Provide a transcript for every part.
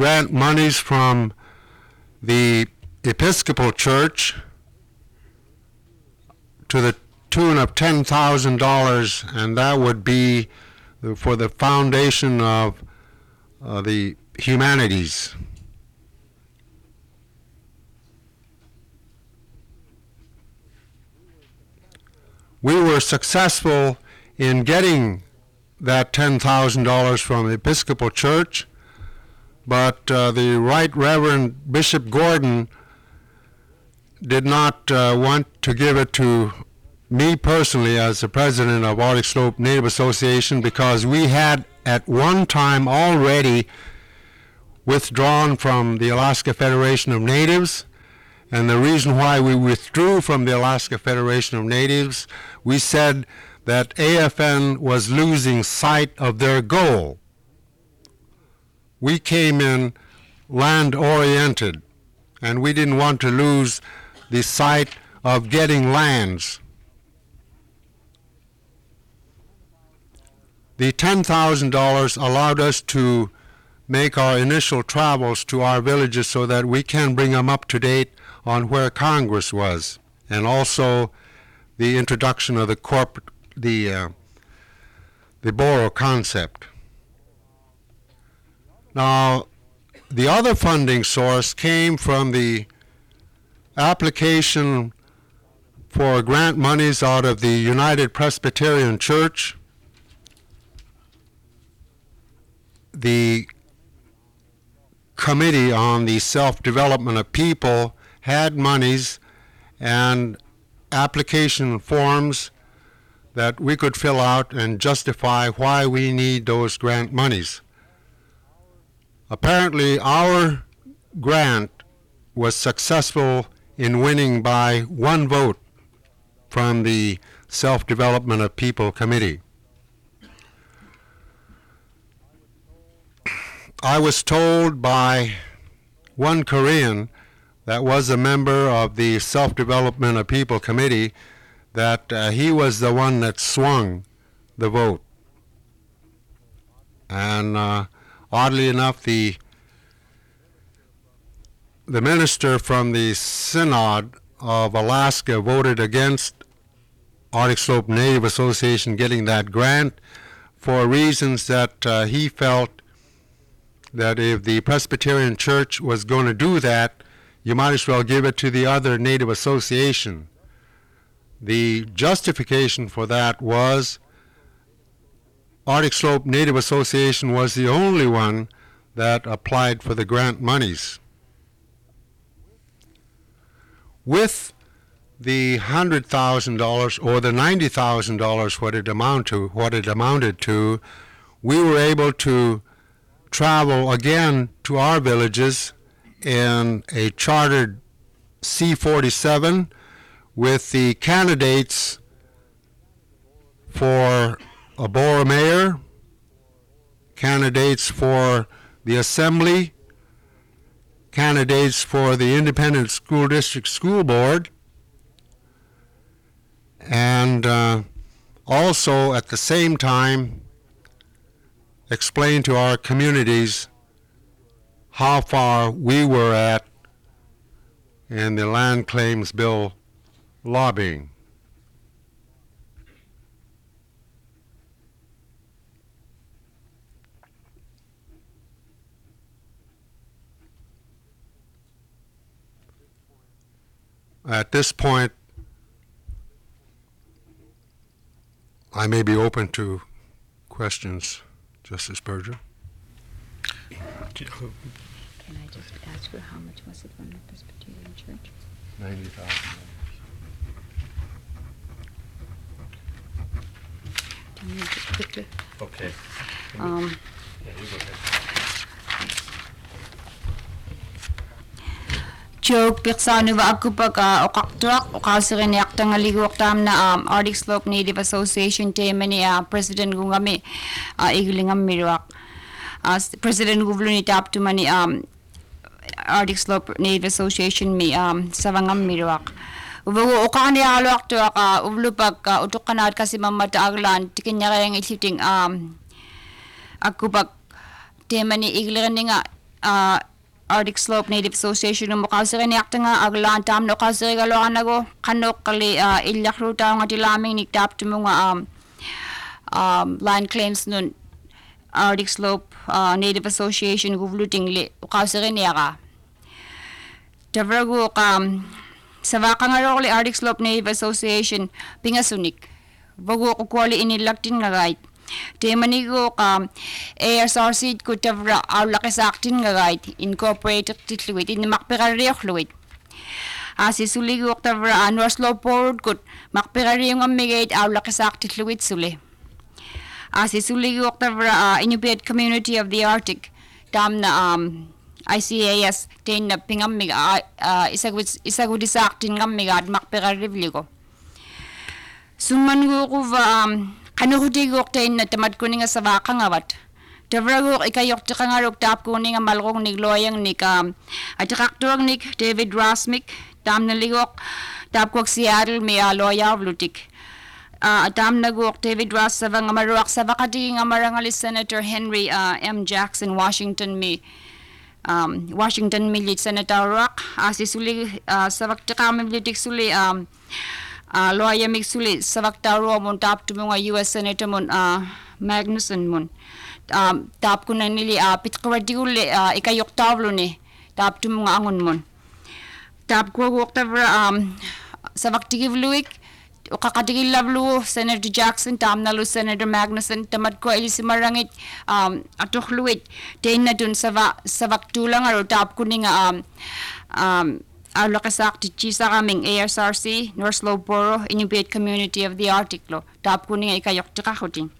grant monies from the Episcopal Church to the tune of $10,000, and that would be for the foundation of the humanities. We were successful in getting that $10,000 from the Episcopal Church, but the Right Reverend Bishop Gordon did not want to give it to me personally as the president of Arctic Slope Native Association, because we had at one time already withdrawn from the Alaska Federation of Natives. And the reason why we withdrew from the Alaska Federation of Natives, we said that AFN was losing sight of their goal. We came in land-oriented, and we didn't want to lose the sight of getting lands. The $10,000 allowed us to make our initial travels to our villages so that we can bring them up to date on where Congress was, and also the introduction of the borough concept. Now, the other funding source came from the application for grant monies out of the United Presbyterian Church. The Committee on the Self-Development of People had monies and application forms that we could fill out and justify why we need those grant monies. Apparently, our grant was successful in winning by one vote from the Self-Development of People Committee. I was told by one Korean that was a member of the Self-Development of People Committee that he was the one that swung the vote. And oddly enough, the minister from the Synod of Alaska voted against Arctic Slope Native Association getting that grant for reasons that he felt that if the Presbyterian Church was going to do that, you might as well give it to the other Native Association. The justification for that was Arctic Slope Native Association was the only one that applied for the grant monies. With the $100,000 or the $90,000 what it amounted to, we were able to travel again to our villages in a chartered C-47 with the candidates for a borough mayor, candidates for the assembly, candidates for the independent school district school board, and also at the same time explain to our communities how far we were at in the land claims bill lobbying. At this point, I may be open to questions, Justice Berger. Can I just ask you how much was it from the Presbyterian Church? $90,000. Can you just quickly? Okay. Um, Yeah, you go ahead. Joke Pirsanu va akupaka okaktuak okasirin yaktang aliguak tam na Arctic Slope Native Association temani President gungami igulingam miruak President guvluni tap to mani Arctic Slope Native Association mi savangam miruak uvu okani aluak to uvlupak utukanat kasi mamata aglan tikinyarang isiting akupak temani igulingninga Arctic Slope Native Association ng mukasiri ni akta nga aglaan tam no kasiri galoan nago kanok kali ilyakruta nga tilaming niktap tumo nga land claims nun Arctic Slope Native Association guvluting li ukasiri niya ka. Tavrago sa vaka nga ro Arctic Slope Native Association pingasunik. Bago ko kwali inilaktin nga right. Temanigo ASRC ko tavra awlaki saktin nga right incorporated titluit in makpirariok luit. Sisuligo tavra North Slope Forward ko makpirariok ang migate awlaki saktin titluit suli. Sisuligo tavra Inupiat Community of the Arctic tam na ICAS ten na pingamig isagudi saktin ngamiga at makpirarivligo. Suman ko kanuhutigok tayo na tamad ko nga sa vaka nga wat. Tavrago ikayok ta nga rok tap ko nga malrong ni Gloyang ni at kakturang ni David Rasmick tam na ligok tap ko Seattle may loya vlutik. Tam nagok David Ras sa nga maruak sa vakati nga marangalis Senator Henry M. Jackson Washington Milit Senator Rock sisuli sa vakti kami vlutik suli Loya Mixuli sa vaktaro mon tap to mga US Senator mon Magnuson mon tap ko na nili pitkawadiguli ikayok tawlo ni tap to mga angon mon tap ko whatever sa vaktigivluik o kakatigil lavlu Senator Jackson tam na lu Senator Magnuson tamad ko ili si marangit atokluit ten na dun sa vaktulang aro tap ko ni nga Awlakasak Chisa kaming ASRC, North Slope Borough, Inupiat Community of the Arctic lo. Tap ko nga ikayok takakuting.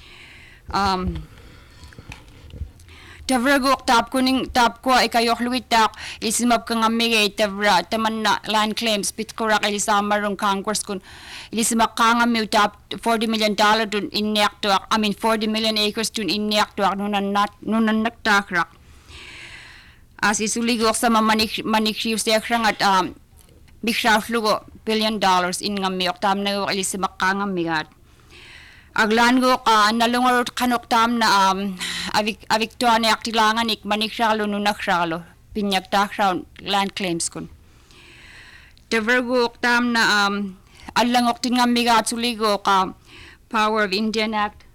Tavragok tap ko ikayok luwit tak isimap ka nga migay tavra taman na land claims pitkurak ilisama rong Congress kun ilisimak ka nga miw tap $40 million dun inyak tuak 40 million acres dun inyak tuak nunan naktakrak. Sisuligok sa manikriw siya krang at bikraflugo $1 billion in nga miyok tam na ilisimak ka nga migat. Aglan ko nalungarot kanok tam na aviktuan na aktilangan ik manikralo nunakralo pinyak takraw land claims kun. Tevergo tam na alangok tin nga migat suligo Power of Indian Act.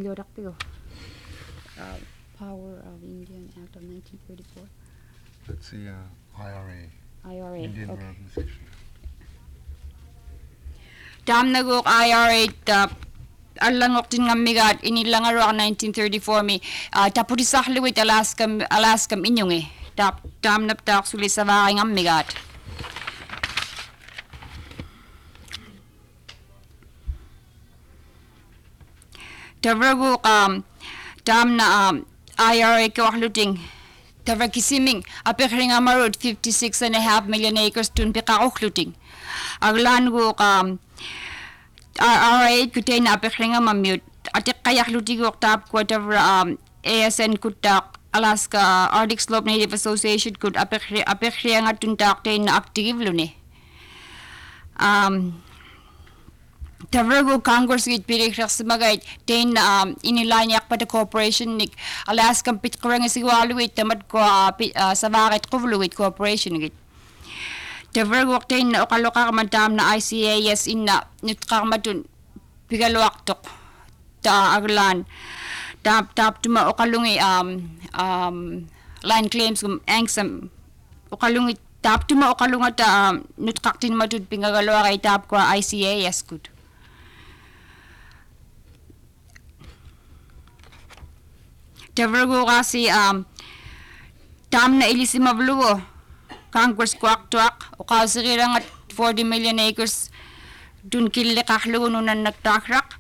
Power of Indian Act of 1934. That's the IRA. Indian okay. Organization. Tam nagok IRA alangok tin nga migat inilangaro ang 1934 mi tapurisakliwit Alaska inyong tam naptak suli sa vakay nga migat. Tavrago tam na IRA kawakluting Tavra kisiming apekring amarod 56.5 million acres tun pikakukluting. Aglan ko RA kutain apekring amamute atik kayak lutigok tap ko tavra ASN kutak Alaska Arctic Slope Native Association kud apekring atun tak tain na active luni. Tavrago Congress git pirikrak semagait ten inilanyak pada corporation nik Alaska pitkurang isigwaluit tamad ko sa bakit kuvluit corporation git. Tavrago ten okaloka kamantam na ICAS inna nutkarmatun pigalwak tok ta aglan tap tuma okalungi land claims angsam okalungi tap tuma okalunga ta nutkaktin matud pingagalwa kay tap ko ICAS good. Tavrago kasi tam na ilisimablugo Congress kwak-twak o kasirilang at 40 million acres dun kilikaklugo nunan nagtakrak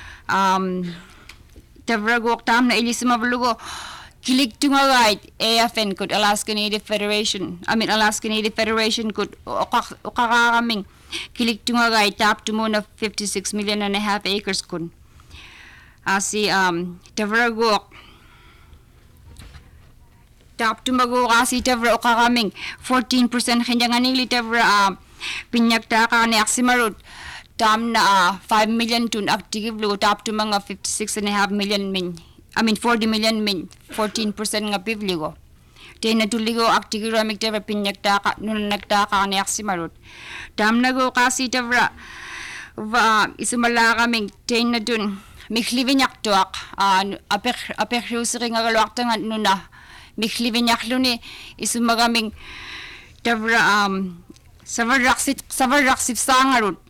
Tavrago tam na ilisimablugo kilik tungagait AFN kod Alaska Native Federation kod o kakakaming kilik tungagait tap to mo na 56.5 million acres kun asi Tavrago tap tumago kasi tavra o kakaming 14% kanya nili tavra pinyakta ka ni aksimarot tam na 5 million tun active lo tap to mga 56.5 million 40 million 14% nga pivligo Tena tuligo aktigiramik tevra pinyagtaka nunagtaka ni aksimarut. Damnago kasi tevra isumala kaming tena dun miklivinyak tuak apekriusering agalwaktangan nuna miklivinyak luni isumagaming tevra savaraksip sangarut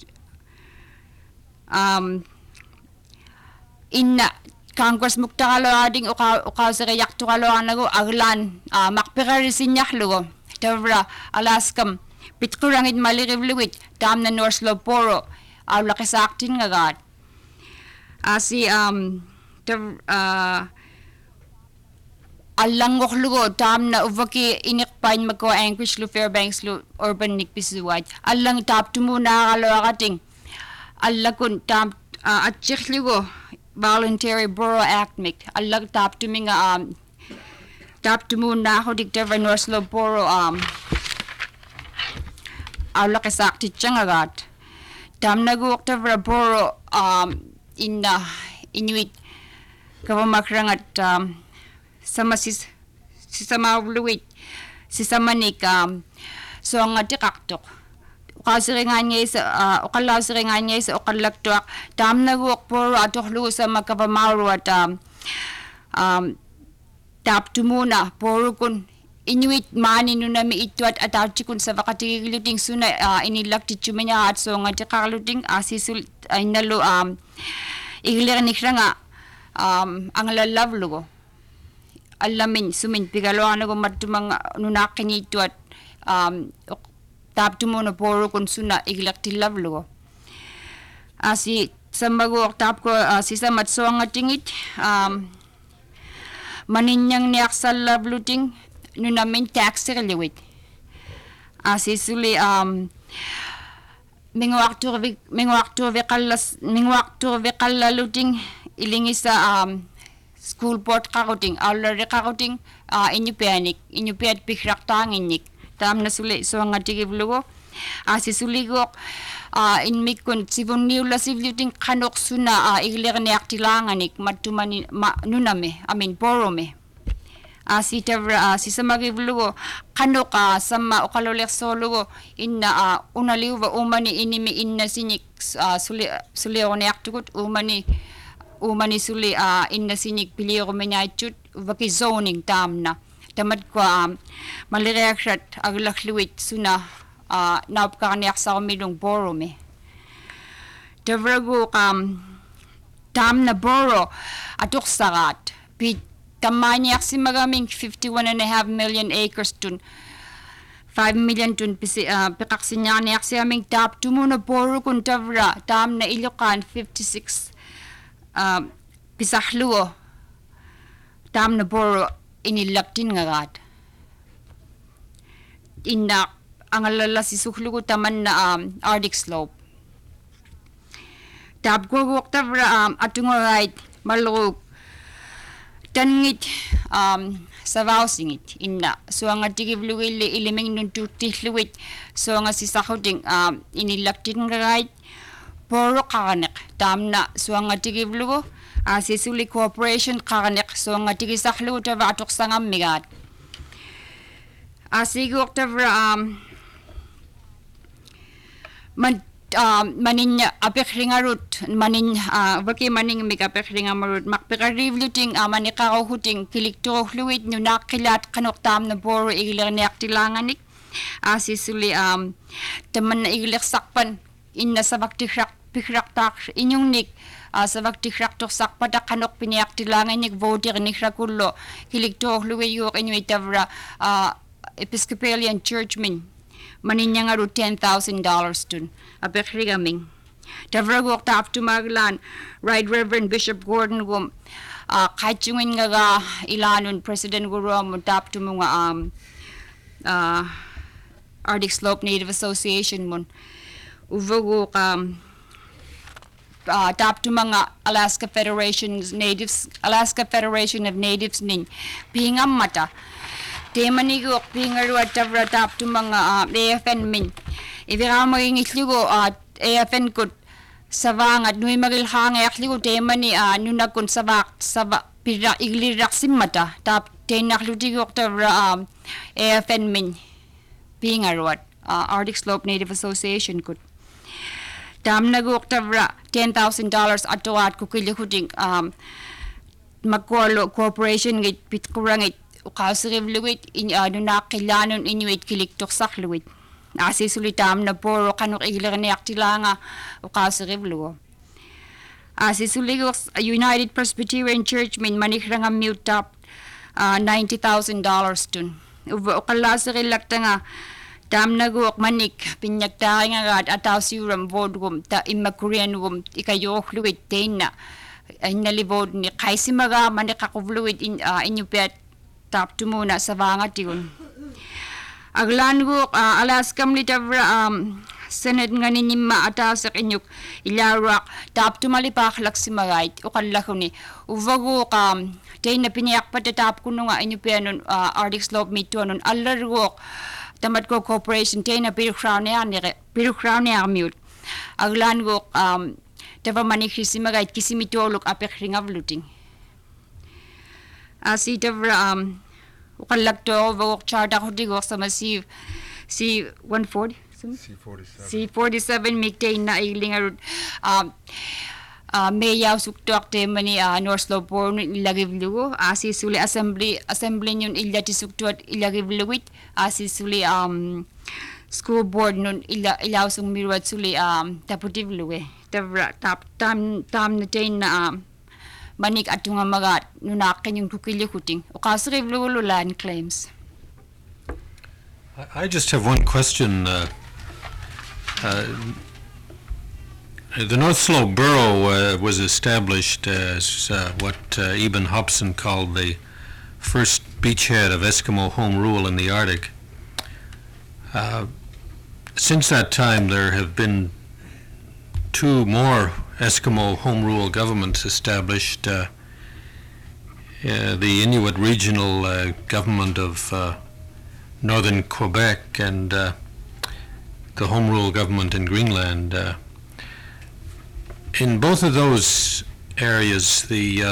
inna Congress muktakalo ading ukaw sa yaktukalo anago aglan makpikarisinyak lugo tevra Alaskam pitkurangit malirivluwit tam na North Loporo awlakisaktin nga gad asi alangok lugo tam na uvaki inikpain magko Anchorage lu Fairbanks lu urban nikpisuwat alang tap tumuna kalo akating alakun tam atchik lugo voluntary borough act mik alag tap tuminga tap tumuna ako dikta North Loporo awlakisaktin changagat tam naguk tevra borough Inuit kavamakrang at sama luwit sisamanik so ang tikaktok ukalaw siringan niya sa ukalaktok tam naguk borough atok lu sa magkavamaro at tap tumuna borough kun Inuit mani nuna mi ito at atawchi kun sa vakatigiluting suna inilakti chumenya at so nga tikakaluting asisul ay nalo igilir nikra nga ang lalavlugo alamin sumin pigaloan ko matumang nunakin ito at tap tumuno poro kun suna igilakti lavlugo asi sambago tap ko si samat so nga tingit maninyang niaksal lavluting nunamin tax reliwit asisuli mingwaktur vikallaluting ilingi sa school board kakuting already kakuting inyupiat pikraktangin tam na suli so nga tigivlugo asisuligok inmikun sivon niula sivluting kanok suna iglir ni aktilanganik matumani nuname amin porome asitevra sisamagivlugo kanok sama ukalolek solugo inna unaliuva umani inimi inna sinik suli onektukut umani suli inna sinik piliro menyachut vaki zoning tamna tamad ko malireakshat aglakluit suna naupkaraniak sa kumilong borome tevrago tamna boro atuk sarat Kamanyak si magaming 51.5 million acres tun 5 million tun pikaksinyanyak si aming tap tumuno poro kun tavra tam na Ilocan 56 pisahluo tam na poro inilaktin nga gat inak ang alala si suklugo taman na Arctic slope tap guguk tavra atungo right malug tanngit sa singit inna so nga tigivluwili iliming nun tutihluwit so nga sisakuting inilaktin nga right poro kakanek tamna so nga tigivluwo sisuli corporation kakanek so nga tigisaklu tava atok sangam migat asigok tava maninya apekringarut manin baki maning mikapekringamarut makpekarivluting manikakahuting kilikto fluid no nakilat kanoktam na boro igilir ni aktilanganik asisuli taman na igilir sakpan inna sa baktikrak pikraktak inyong nik sa baktikrak tok sakpada kanok piniaktilanganik voter ni krakulo kilikto fluid yok inuitavra Episcopalian churchman maninya nga ru $10,000 dun apekri kaming tavragok tap tumaglan Right Reverend Bishop Gordon gum kahit yung nga ilanon President Gurum tap tumunga Arctic Slope Native Association mon uvago tap tumanga Alaska Federation of Natives nin pingam mata Temanigo pingaru at tavra tap to mga AFN min. Ivira magingitligo at AFN kut savang at nui magilhang ayakligo temani nunakun savak pira iglirak simata tap naklutigok tavra AFN min pingarwat Arctic Slope Native Association kut. Tam naguk tavra $10,000 atoat kukilihuting magkualo corporation ngit pitkurangit ukasiriv luwit in nakilanon inuit kiliktok sakluwit. Asisulitam na poro kanok igilang aktilanga ukasiriv luwo. Asisuligok United Presbyterian Church min manikranga mute top $90,000 dun. Ukalasiri laktanga tam naguk manik pinyagtari nga ataw siuram vodgum ta imakurian gum ikayok luwit na inalibod ni kaisimaga manikakuvluwit inyupet tap tumuna sa vanga tigun. Aglan guk Alaskam litavra Senate nga ninima atasak inyuk ilarak tap tumalipak laksimagait ukalakuni uvago day na piniyak patatap kuno nga inyupenon Arctic Slope mituanon alargok tamat ko corporation day na pirukrown niya mute aglan guk tava manikrisimagait kisimitolok apekringavluting si tavra ukalakto vagok charta kutigok sa masiv C-140 C-47 mikday na ilingarud mayaw suktok temani North Slope Board ilagivlugo asisuli assembly yun ilyati suktot ilagivluwit asisuli school board nun ilaw sung mirwat suli taputivluwe tam na day na manik atunga magat nunakin yung kukilikuting ukasirivlugo land claims. I just have one question. The North Slope Borough was established as what Eben Hobson called the first beachhead of Eskimo home rule in the Arctic. Since that time, there have been two more Eskimo home rule governments established. The Inuit Regional Government of Northern Quebec and the home rule government in Greenland. In both of those areas, the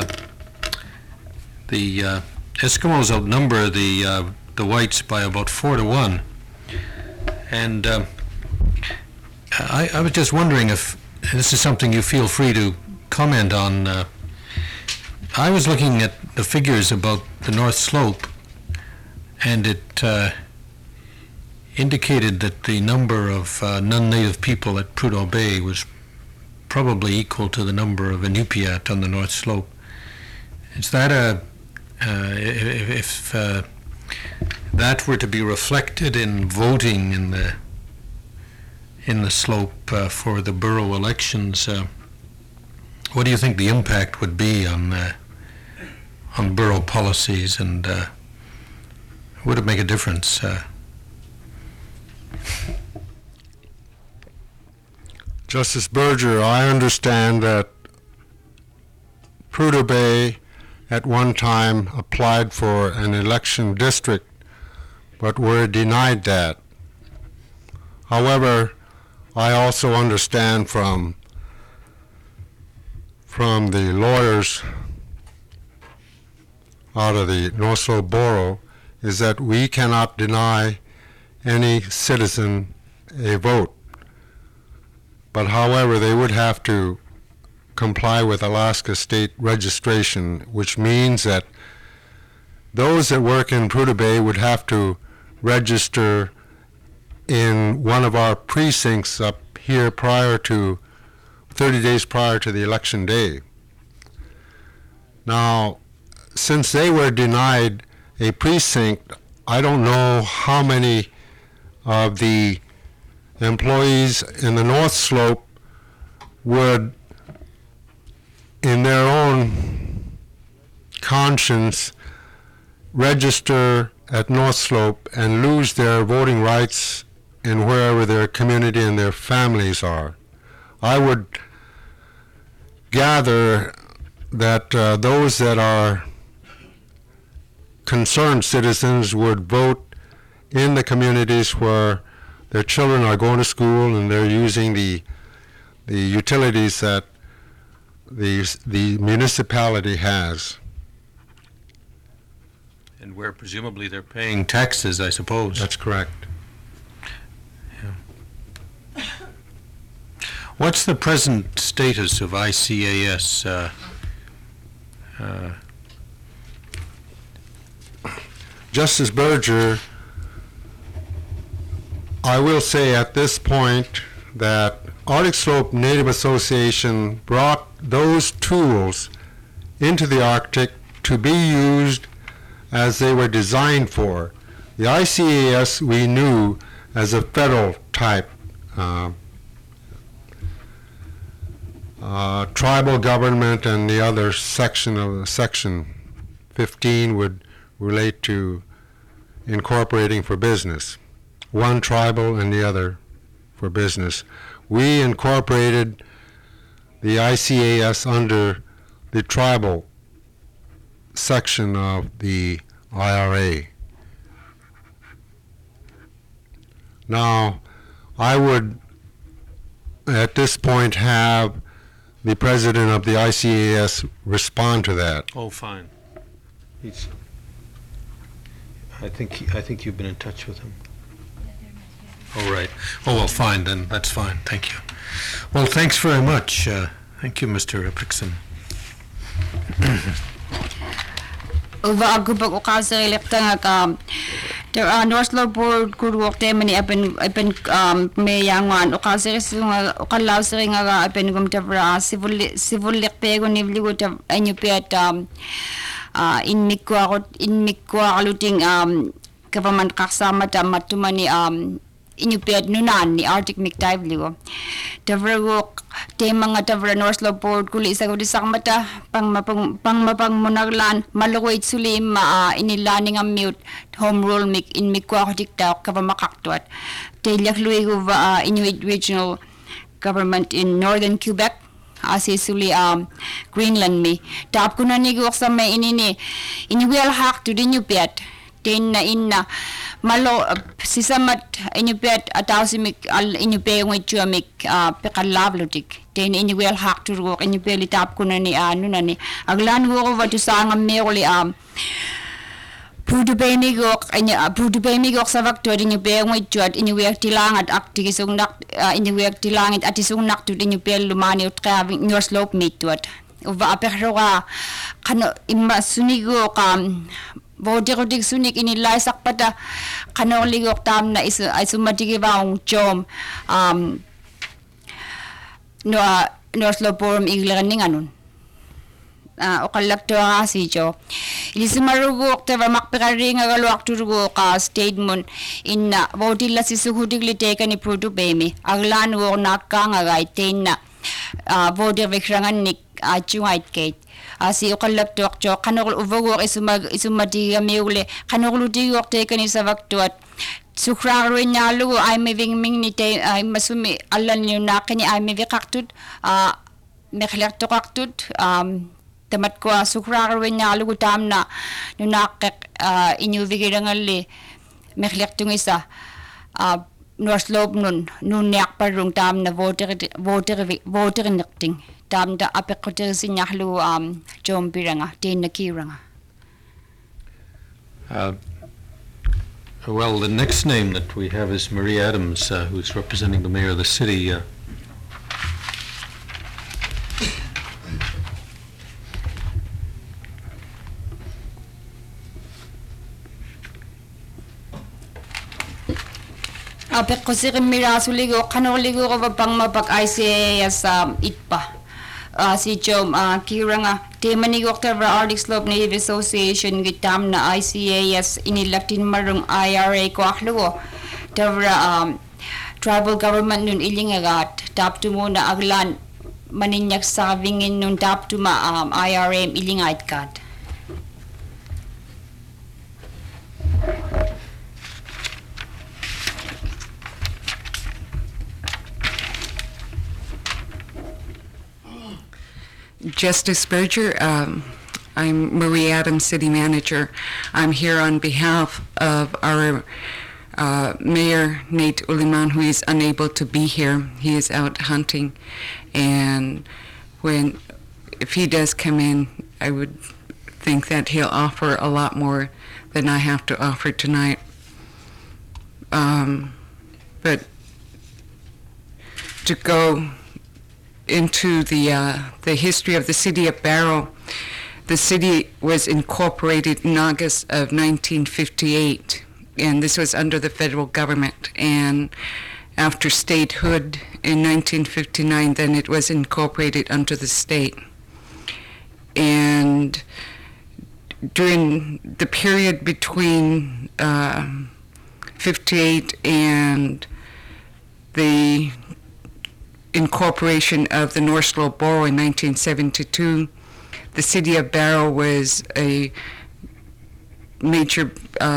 Eskimos outnumber the whites by about 4-1, and I was just wondering if this is something you feel free to comment on. I was looking at the figures about the North Slope, and it indicated that the number of non-native people at Prudhoe Bay was probably equal to the number of Inupiat on the North Slope. Is that if that were to be reflected in voting in the slope for the borough elections, what do you think the impact would be on borough policies, and would it make a difference? Justice Berger, I understand that Prudhoe Bay at one time applied for an election district, but were denied that. However, I also understand from the lawyers out of the North Slope Borough is that we cannot deny any citizen a vote. But however, they would have to comply with Alaska state registration, which means that those that work in Prudhoe Bay would have to register in one of our precincts up here 30 days prior to the election day. Now, since they were denied a precinct, I don't know how many of the employees in the North Slope would, in their own conscience, register at North Slope and lose their voting rights in wherever their community and their families are. I would gather that those that are concerned citizens would vote in the communities where their children are going to school and they're using the utilities that the municipality has. And where presumably they're paying taxes, I suppose. That's correct. What's the present status of ICAS? Justice Berger, I will say at this point that Arctic Slope Native Association brought those tools into the Arctic to be used as they were designed for. The ICAS we knew as a federal type tribal government, and the other section of Section 15 would relate to incorporating for business. One tribal and the other for business. We incorporated the ICAS under the tribal section of the IRA. Now, I would at this point have the president of the ICAS respond to that. Oh, fine. I think you've been in touch with him. Oh, right. Oh, well, fine, then. That's fine. Thank you. Well, thanks very much. Thank you, Mr. Pixon. Uva aku pag ukasa elektang North Slope Board kurwak mani apen me yangwan ukasa sunga ukalaw nga apen gum tavra civil lekpego nivligo tav anyupet in mikwa aluting government kaksama ta matumani inyupet nunan ni Arctic Mikdive ligo tavra wok mga tavra North Slope Board kuli isa gudi sakmata pang mapang munaglan malukoy suli inilani nga mute home rule in mikwa hotik ta kava makaktuat telyak luigo Inuit Regional Government in Northern Quebec asi suli Greenland mi tap kuna ni gok sa may inini iniwel hak to inyupet ten na inna malo sisamat inyupet atausimik al inyupe ngwichuamik pekalavlutik ten inyuel hak turgo inyupeli tap kuna ni nani aglan go watu sanga meroli Pudubemi gok sa vakto inyupe ngwichuat inyuek tilangat aktigisung nak inyuek tilangit atisung nak tu inyupel lumani utka North Slope mitwat uva aperroga kano imasunigo Voderodik sunik inilay sakpata kanoligok tam na isumatigibaong jom North Slope Forum iglaning anon okalakto si jo ilisumarugok tava makpekari nga galwak turugo ka statement in vodila sisuhudig liteka ni Pudubemi aglan wo nakanga gaiten na voder vikrangan nik achungait kate asi okalak tok jo kanol uvogok isumati meule kanol diok te kani sa vaktuat sukrar nyalu ay ming ni te ay masumi allan yu nakani ay mevikaktut meklak tokaktut tamat ko sukrar nyalu gutam na nunak inyu vigirangali meklak tungisa North Slope nun yak parung tam na voter nakting tam da apekote sinyahlu jom piranga tin nakiranga. Well, the next name that we have is Marie Adams, who's representing the mayor of the city. Apek ko si mirasuligo kanoligo ko pang mapag ICAS itpa. Si Jom kiranga temani Dr. Arctic Slope Native Association gitam na ICAS inilatin marong IRA ko aklugo tavra tribal government nun ilingagat tap to mo na aglan maninyak savingin nun tap to ma IRA ilingait kat. Justice Berger, I'm Marie Adams, City Manager. I'm here on behalf of our Mayor Nate Uliman, who is unable to be here. He is out hunting, and if he does come in, I would think that he'll offer a lot more than I have to offer tonight. But to go into the history of the city of Barrow, the city was incorporated in August of 1958, and this was under the federal government. And after statehood in 1959, then it was incorporated under the state. And during the period between 58 and the incorporation of the North Slope Borough in 1972, the city of Barrow was a major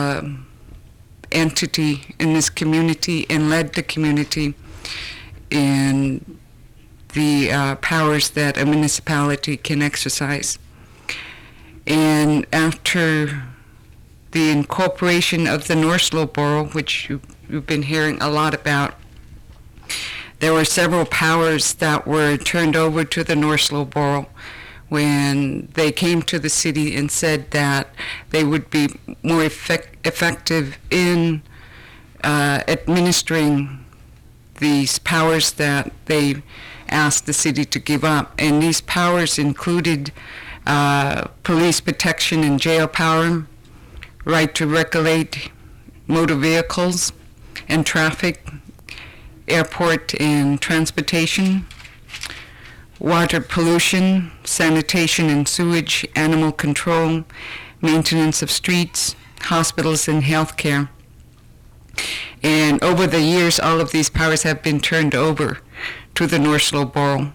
entity in this community and led the community in the powers that a municipality can exercise. And after the incorporation of the North Slope Borough, which you've been hearing a lot about, there were several powers that were turned over to the North Slope Borough when they came to the city and said that they would be more effective in administering these powers that they asked the city to give up. And these powers included police protection and jail power, right to regulate motor vehicles and traffic, airport and transportation, water pollution, sanitation and sewage, animal control, maintenance of streets, hospitals, and healthcare. And over the years, all of these powers have been turned over to the North Slope Borough.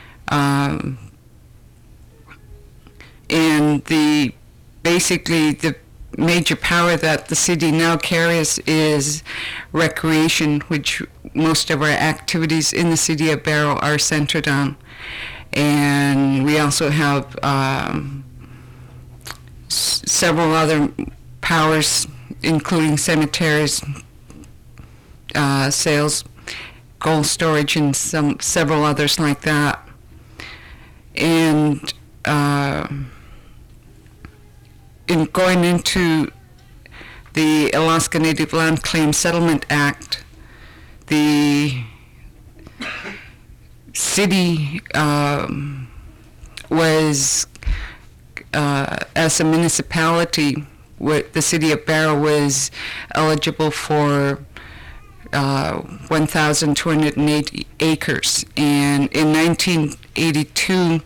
And basically the major power that the city now carries is recreation, which most of our activities in the city of Barrow are centered on. And we also have several other powers, including cemeteries, sales, gold storage, and several others like that. And in going into the Alaska Native Land Claim Settlement Act, the city was, as a municipality, the city of Barrow was eligible for 1,280 acres. And in 1982,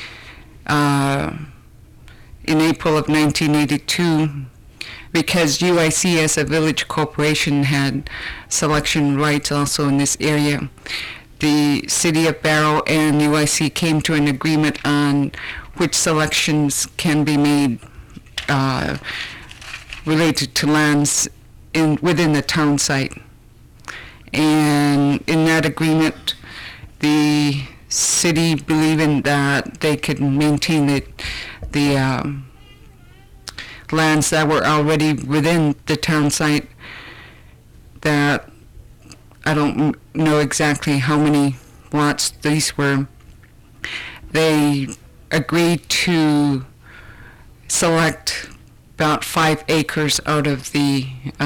in April of 1982, because UIC as a village corporation had selection rights also in this area, the city of Barrow and UIC came to an agreement on which selections can be made related to lands within the town site. And in that agreement, the city, believing that they could maintain the lands that were already within the town site, that I don't know exactly how many lots these were, they agreed to select about 5 acres out of the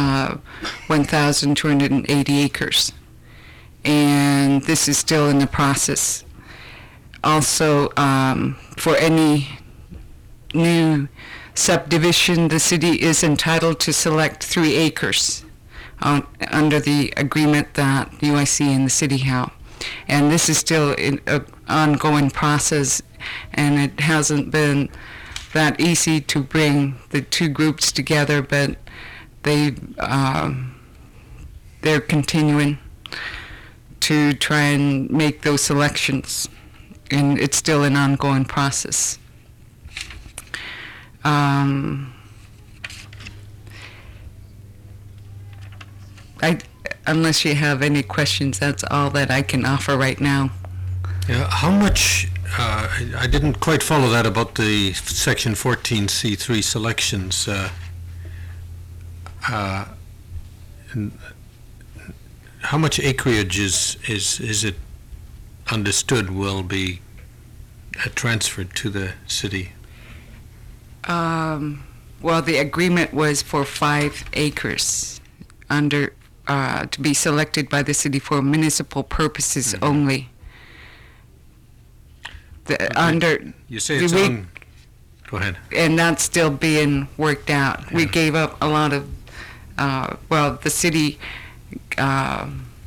1,280 acres. And this is still in the process. Also, for any new subdivision, the city is entitled to select 3 acres under the agreement that UIC and the city have. And this is still an ongoing process, and it hasn't been that easy to bring the two groups together, but they're continuing to try and make those selections, and it's still an ongoing process. Unless you have any questions, that's all that I can offer right now. Yeah, how much, I didn't quite follow that about the Section 14C3 selections. And how much acreage is it understood will be transferred to the city? Well, the agreement was for 5 acres under to be selected by the city for municipal purposes only. You say it's we- on. Go ahead. And that's still being worked out. We Yeah. gave up a lot of, the city, I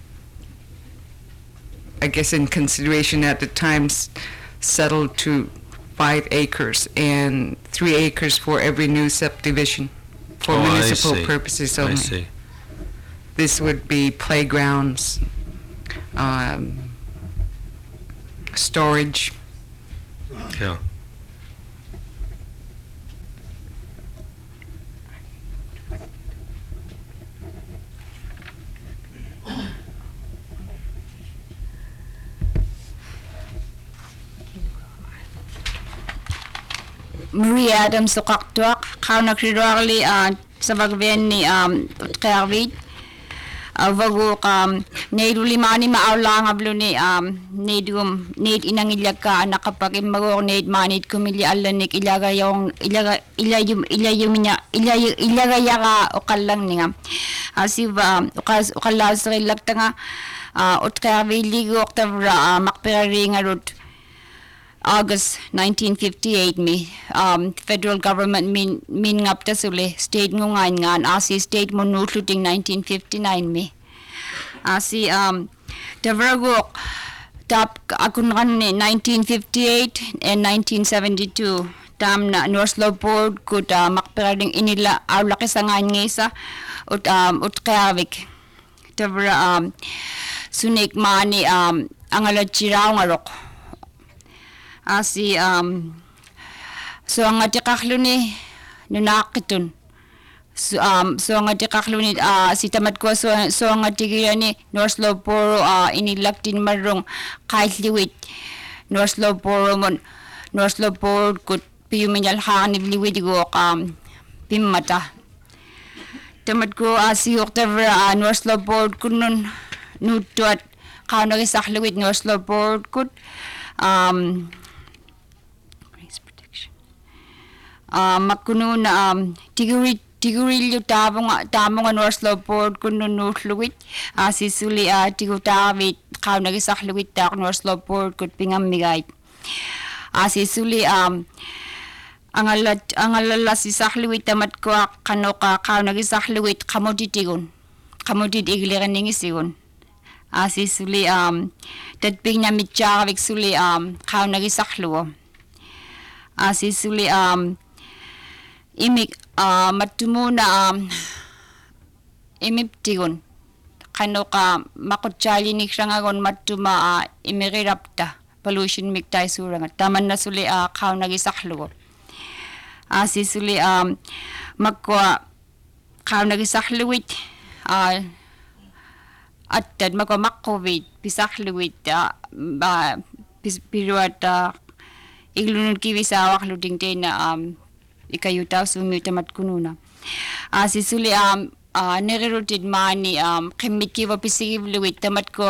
guess in consideration at the time, settled to 5 acres and 3 acres for every new subdivision for Oh, I municipal see. purposes I only. see. This would be playgrounds, storage. Yeah. Marie Adams ukaktuak kau nakrirwali sa bagben ni Utkarvit vagu neiduli mani maaulang ablo ni neidum neid inangilyag ka anak kapag imagor neid manit kumili alanik ilagayong ilagayaga ukalang ninga asiva ukalas rilagtanga Utkarvit ligo oktavra makperari nga rut August 1958 mi federal government min ngapta sule state ngungan ngan asi state mo nutluting 1959 mi asi Devragok tap akunran ni 1958 and 1972 tam na North Slope Board kut makperading inila awlakisangan ngesa ut kavik Devra sunik mani angala chiraw ngarok asi so ang atikaklo ni nunakitun so ang atikaklo ni si tamad ko so ang atikira ni North Slope Poro inilaktin marong kahit liwit North Slope Poro mon North Slope Poro kut piyuminyal hanib liwit ko pimata tamad ko si October North Slope Poro kunun nutuat kau nagisakliwit North Slope Poro kut makuno na tigurilyo tabong North Slope Board kuno nutluwit sisuli tigutawit kau nagisakluwit tak North Slope Board kut pingamigay sisuli angalala sisakluwit tamat ko kano kau nagisakluwit kamoditigon kamodit igliran ningisigon sisuli tatping na mitjakavik suli kau nagisakluwo sisuli imik matumo na imiptigon kano ka makutsali ni krangagon matuma imirirapta pollution miktay surang taman na suli kau nagisakluwo sisuli magkwa kau nagisakluwit attad magkwa makovit pisakluwit piruat iglunod kiwisawak luding day na ikayutaw sumitamat kununa sisuli nerirutid mani kimit kiwa pisigib luwit tamat ko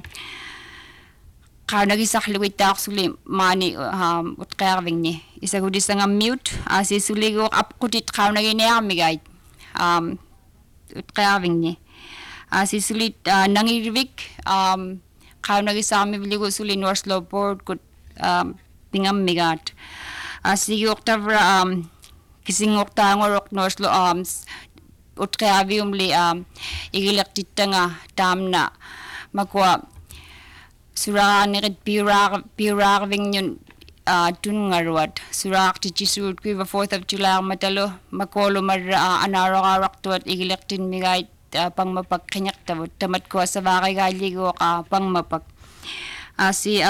kau nagisak luwit tak suli mani utkarving ni isa ko disang mute sisuli ko apkutit kau naginayamigay utkarving ni sisuli nangirvik kau nagisami biligo suli North Slope Board kut pingamigat sige October kising oktangorok North Slope utkavium li igilaktit nga tamna makwa surani red pirawing yun tungarwat surak tichisud ko 4th of July matalo makolo mar anararak to at igilaktin migay pang mapagkanyak tamat ko sa bakay galigo pang mapag si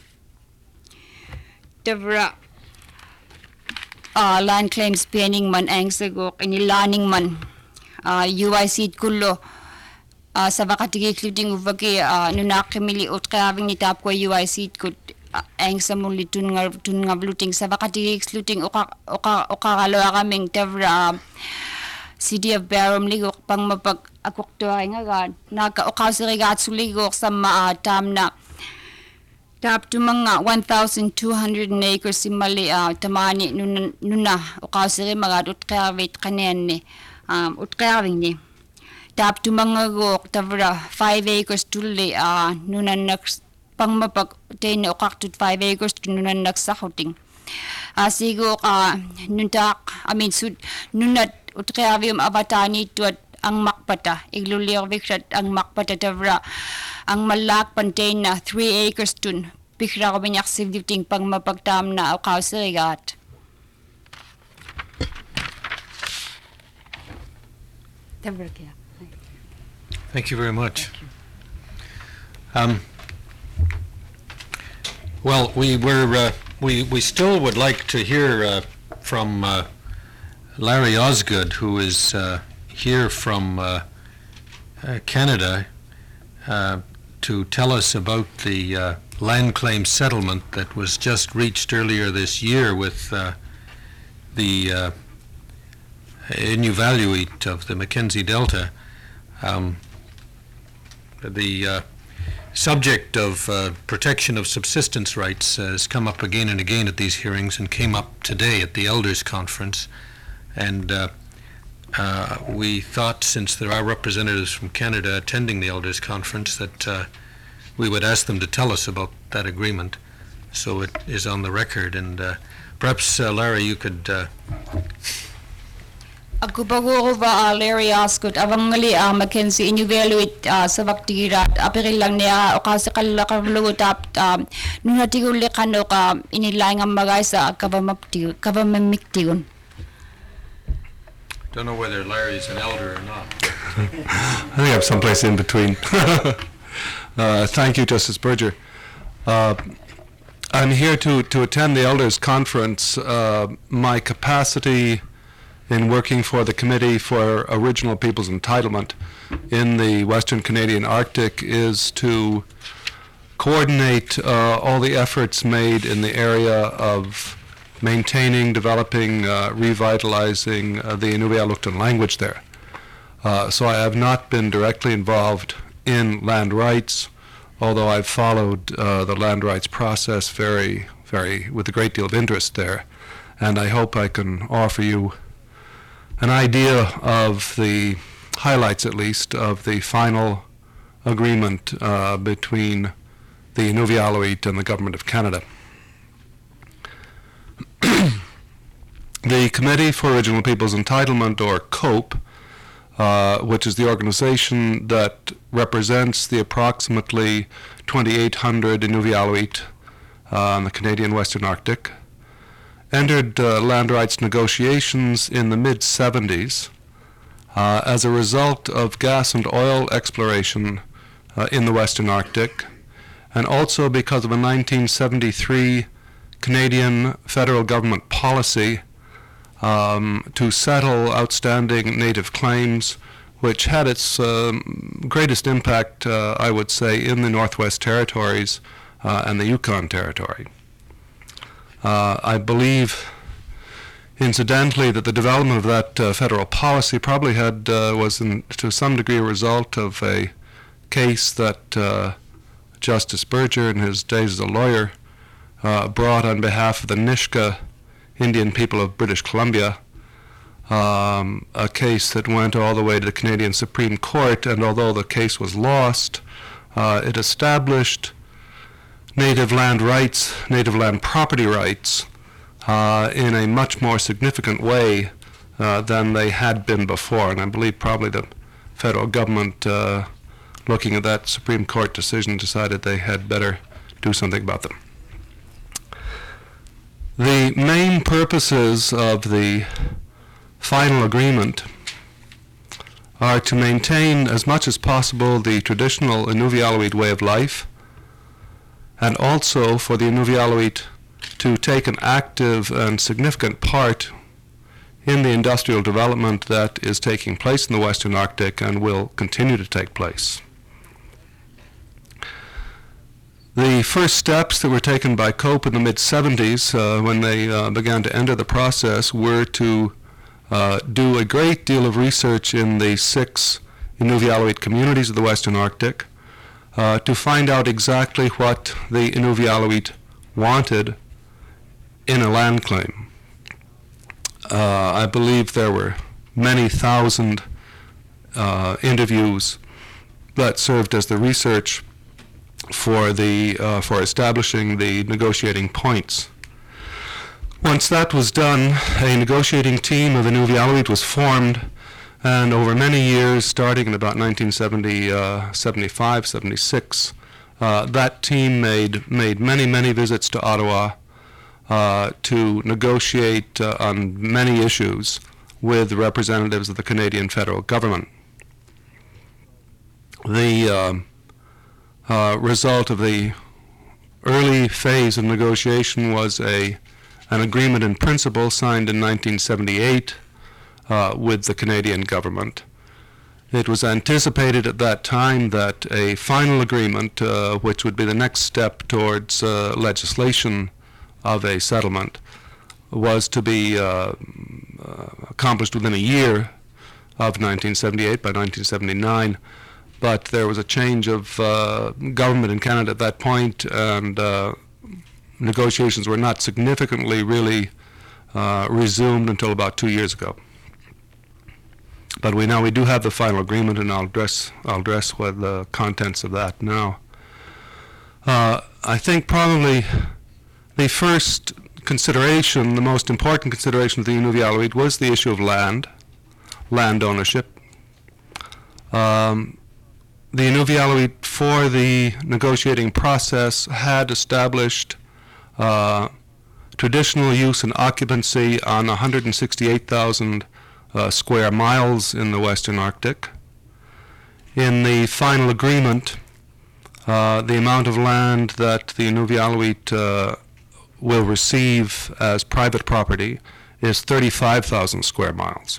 Devra land claims penning man ang sagok inilaning man UIC kulo sa bakatigi including uvagi nunakimili utkaving ni tap ko UIC kut ang sa muli tun nga bluting sa bakatigi excluding okakalo kaming Devra City of Barham ligok pang mapag akukto ay nga naka okasirigat suligok sa tam na Tap to mga 1,200 acres si mali tamani nuna ukasiri mga utkawit kanene utkawing ni. Tap to mga gok tavra 5 acres tuli nuna naks pangmapag ten ukak 5 acres nuna naksahuting. Asigo nuntak amin sud nunat utkawium abatani tuat ang makpata iglulir vikrat ang makpata tavra ang malak pantain na 3 acres tun pikra ko binyak sivditing pang mapagtam na ukaw sirigat. Thank you very much. Well, we still would like to hear from Larry Osgood, who is here from Canada, to tell us about the land claim settlement that was just reached earlier this year with the Inuvialuit of the Mackenzie Delta. The subject of protection of subsistence rights has come up again and again at these hearings and came up today at the Elders Conference. And we thought, since there are representatives from Canada attending the Elders Conference, that we would ask them to tell us about that agreement, so it is on the record. And perhaps, Larry, you could... Ako bago ba Larry Osgood avangali Mackenzie Inuvialuit sa baktirat apiril lang niya o kasi kalakalugot nung natiguli kano ka inilaing ang magay sa kavamamiktigun. Don't know whether Larry's an elder or not. I think I'm someplace in between. Thank you, Justice Berger. I'm here to attend the Elders Conference. My capacity in working for the Committee for Original Peoples Entitlement in the Western Canadian Arctic is to coordinate all the efforts made in the area of maintaining, developing, revitalizing the Inuvialuktun language there. So I have not been directly involved in land rights, although I've followed the land rights process with a great deal of interest there. And I hope I can offer you an idea of the highlights, at least, of the final agreement between the Inuvialuit and the Government of Canada. The Committee for Original Peoples Entitlement, or COPE, which is the organization that represents the approximately 2,800 Inuvialuit in the Canadian Western Arctic, entered land rights negotiations in the mid-70s as a result of gas and oil exploration in the Western Arctic, and also because of a 1973 Canadian federal government policy to settle outstanding native claims, which had its greatest impact, I would say, in the Northwest Territories and the Yukon Territory. I believe, incidentally, that the development of that federal policy probably was to some degree a result of a case that Justice Berger, in his days as a lawyer, brought on behalf of the Nisga'a Indian people of British Columbia, a case that went all the way to the Canadian Supreme Court, and although the case was lost, it established native land rights, native land property rights, in a much more significant way than they had been before. And I believe probably the federal government, looking at that Supreme Court decision, decided they had better do something about them. The main purposes of the final agreement are to maintain as much as possible the traditional Inuvialuit way of life, and also for the Inuvialuit to take an active and significant part in the industrial development that is taking place in the Western Arctic and will continue to take place. The first steps that were taken by COPE in the mid-70s, when they began to enter the process, were to do a great deal of research in the 6 Inuvialuit communities of the Western Arctic, to find out exactly what the Inuvialuit wanted in a land claim. I believe there were many thousand interviews that served as the research for establishing the negotiating points. Once that was done, a negotiating team of Inuvialuit was formed, and over many years, starting in about 1970, 75, 76, that team made many visits to Ottawa to negotiate on many issues with representatives of the Canadian federal government. The result of the early phase of negotiation was an agreement in principle signed in 1978 with the Canadian government. It was anticipated at that time that a final agreement, which would be the next step towards legislation of a settlement, was to be accomplished within a year of 1978, by 1979. But there was a change of government in Canada at that point, and negotiations were not significantly really resumed until about 2 years ago. But we do have the final agreement, and I'll address what the contents of that now. I think probably the first consideration, the most important consideration of the Inuvialuit, was the issue of land ownership. The Inuvialuit, for the negotiating process, had established traditional use and occupancy on 168,000 square miles in the Western Arctic. In the final agreement, the amount of land that the Inuvialuit will receive as private property is 35,000 square miles.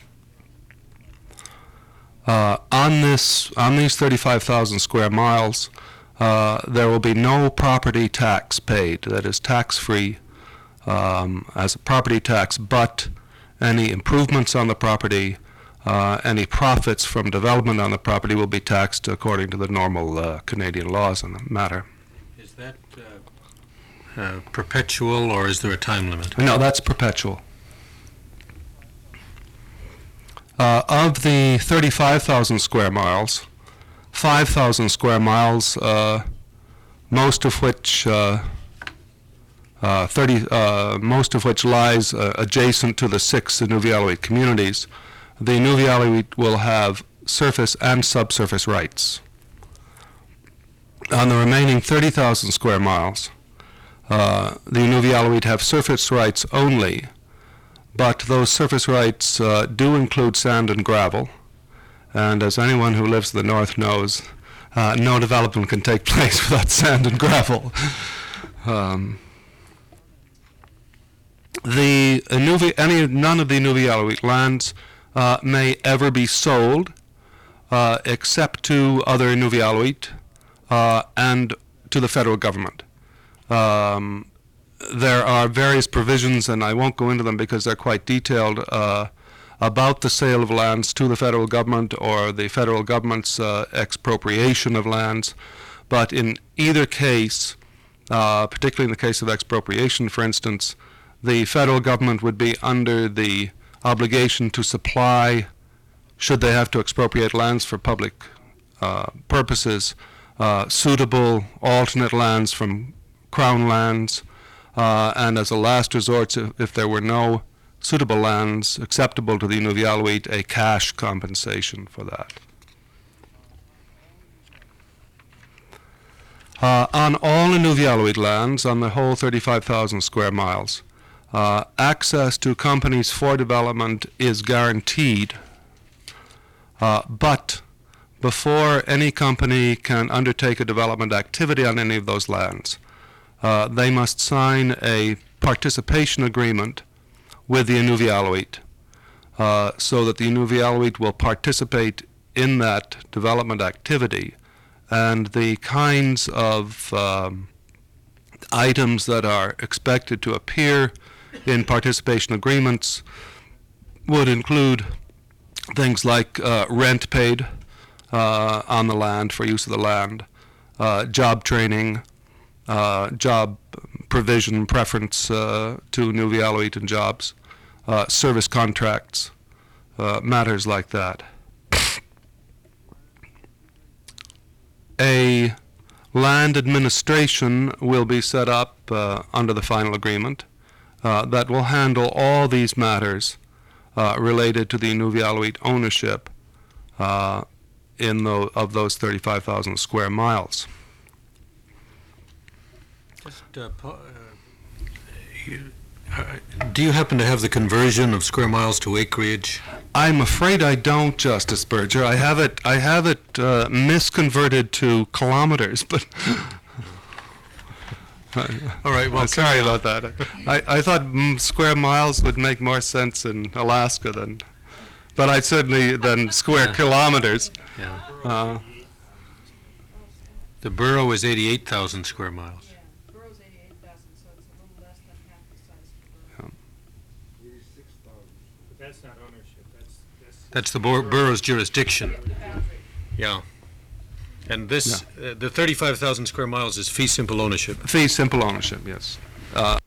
On these 35,000 square miles, there will be no property tax paid, that is tax-free as a property tax, but any improvements on the property, any profits from development on the property will be taxed according to the normal Canadian laws on the matter. Is that perpetual, or is there a time limit? No, that's perpetual. Of the 35,000 square miles, 5,000 square miles, most of which lies adjacent to the 6 Inuvialuit communities, the Inuvialuit will have surface and subsurface rights. On the remaining 30,000 square miles, the Inuvialuit have surface rights only, but those surface rights do include sand and gravel, and as anyone who lives in the north knows, no development can take place without sand and gravel. None of the Inuvialuit lands may ever be sold except to other Inuvialuit and to the federal government. There are various provisions, and I won't go into them because they're quite detailed, about the sale of lands to the federal government or the federal government's expropriation of lands. But in either case, particularly in the case of expropriation, for instance, the federal government would be under the obligation to supply, should they have to expropriate lands for public purposes, suitable alternate lands from Crown lands, and as a last resort, if there were no suitable lands acceptable to the Inuvialuit, a cash compensation for that. On all Inuvialuit lands, on the whole 35,000 square miles, access to companies for development is guaranteed, but before any company can undertake a development activity on any of those lands, they must sign a participation agreement with the Inuvialuit, so that the Inuvialuit will participate in that development activity, and the kinds of items that are expected to appear in participation agreements would include things like rent paid on the land for use of the land, job training, job provision preference to Nuvialuitan jobs, service contracts, matters like that. A land administration will be set up under the final agreement that will handle all these matters related to the Inuvialuit ownership of those 35,000 square miles. Do you happen to have the conversion of square miles to acreage? I'm afraid I don't, Justice Berger. I have it misconverted to kilometers, but All right, well, sorry about that. I thought square miles would make more sense in Alaska but I certainly than square kilometers. Yeah. The borough is 88,000 square miles. Borough's 88,000, so it's a little less than half the size of the borough. But that's not ownership, That's the borough's jurisdiction. The boundary. Yeah. And this, the 35,000 square miles is fee simple ownership. Fee simple ownership, yes.